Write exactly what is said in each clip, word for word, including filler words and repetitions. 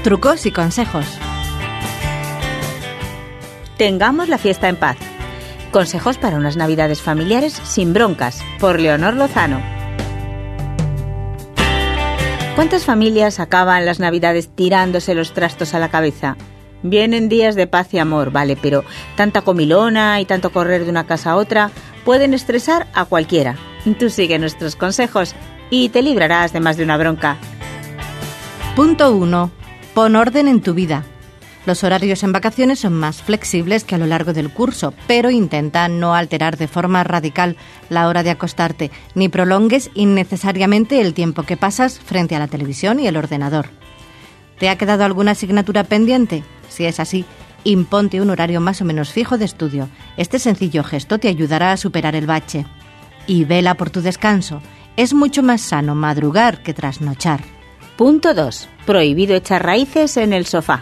trucos y consejos. Tengamos la fiesta en paz. Consejos para unas navidades familiares sin broncas, por Leonor Lozano. ¿Cuántas familias acaban las navidades tirándose los trastos a la cabeza? Vienen días de paz y amor, vale, pero tanta comilona y tanto correr de una casa a otra pueden estresar a cualquiera. Tú sigue nuestros consejos y te librarás de más de una bronca. Punto uno. Pon orden en tu vida. Los horarios en vacaciones son más flexibles que a lo largo del curso, pero intenta no alterar de forma radical la hora de acostarte, ni prolongues innecesariamente el tiempo que pasas frente a la televisión y el ordenador. ¿Te ha quedado alguna asignatura pendiente? Si es así, imponte un horario más o menos fijo de estudio. Este sencillo gesto te ayudará a superar el bache. Y vela por tu descanso. Es mucho más sano madrugar que trasnochar. Punto dos. Prohibido echar raíces en el sofá.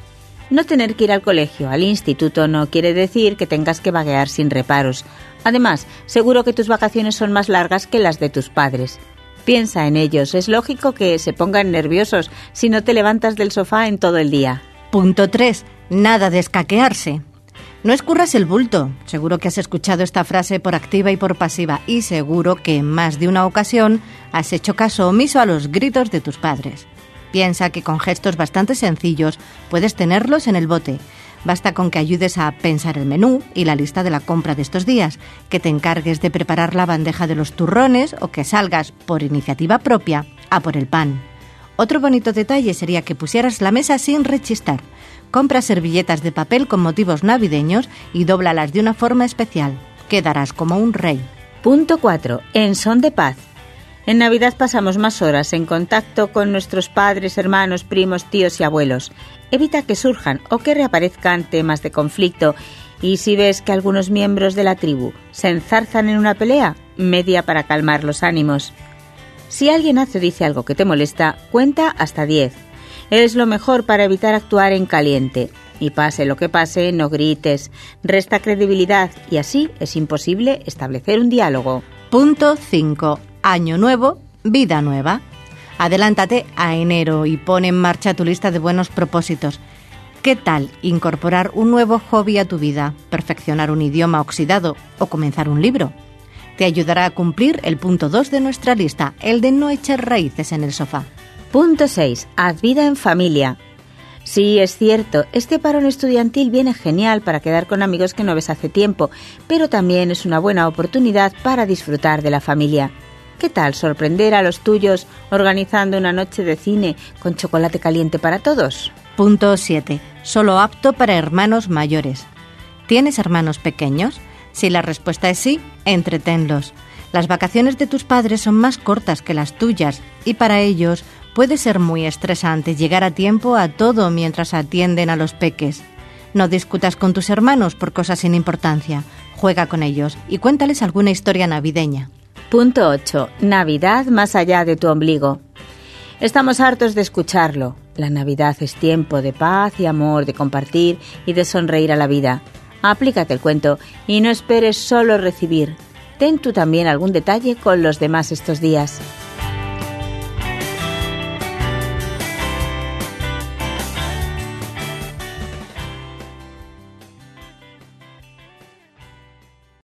No tener que ir al colegio, al instituto, no quiere decir que tengas que vaguear sin reparos. Además, seguro que tus vacaciones son más largas que las de tus padres. Piensa en ellos, es lógico que se pongan nerviosos si no te levantas del sofá en todo el día. Punto tres. Nada de escaquearse. No escurras el bulto. Seguro que has escuchado esta frase por activa y por pasiva y seguro que en más de una ocasión has hecho caso omiso a los gritos de tus padres. Piensa que con gestos bastante sencillos puedes tenerlos en el bote. Basta con que ayudes a pensar el menú y la lista de la compra de estos días, que te encargues de preparar la bandeja de los turrones o que salgas, por iniciativa propia, a por el pan. Otro bonito detalle sería que pusieras la mesa sin rechistar. Compra servilletas de papel con motivos navideños y dóblalas de una forma especial. Quedarás como un rey. Punto cuatro. En son de paz. En Navidad pasamos más horas en contacto con nuestros padres, hermanos, primos, tíos y abuelos. Evita que surjan o que reaparezcan temas de conflicto y si ves que algunos miembros de la tribu se enzarzan en una pelea, media para calmar los ánimos. Si alguien hace o dice algo que te molesta, cuenta hasta diez. Es lo mejor para evitar actuar en caliente. Y pase lo que pase, no grites. Resta credibilidad y así es imposible establecer un diálogo. Punto cinco. Año nuevo, vida nueva. Adelántate a enero y pon en marcha tu lista de buenos propósitos. ¿Qué tal incorporar un nuevo hobby a tu vida, perfeccionar un idioma oxidado o comenzar un libro? Te ayudará a cumplir el punto dos de nuestra lista, el de no echar raíces en el sofá. Punto seis. Haz vida en familia. Sí, es cierto, este parón estudiantil viene genial para quedar con amigos que no ves hace tiempo, pero también es una buena oportunidad para disfrutar de la familia. ¿Qué tal sorprender a los tuyos organizando una noche de cine con chocolate caliente para todos? Punto siete. Solo apto para hermanos mayores. ¿Tienes hermanos pequeños? Si la respuesta es sí, entretenlos. Las vacaciones de tus padres son más cortas que las tuyas y para ellos puede ser muy estresante llegar a tiempo a todo mientras atienden a los peques. No discutas con tus hermanos por cosas sin importancia. Juega con ellos y cuéntales alguna historia navideña. Punto ocho. Navidad más allá de tu ombligo. Estamos hartos de escucharlo. La Navidad es tiempo de paz y amor, de compartir y de sonreír a la vida. Aplícate el cuento y no esperes solo recibir. Ten tú también algún detalle con los demás estos días.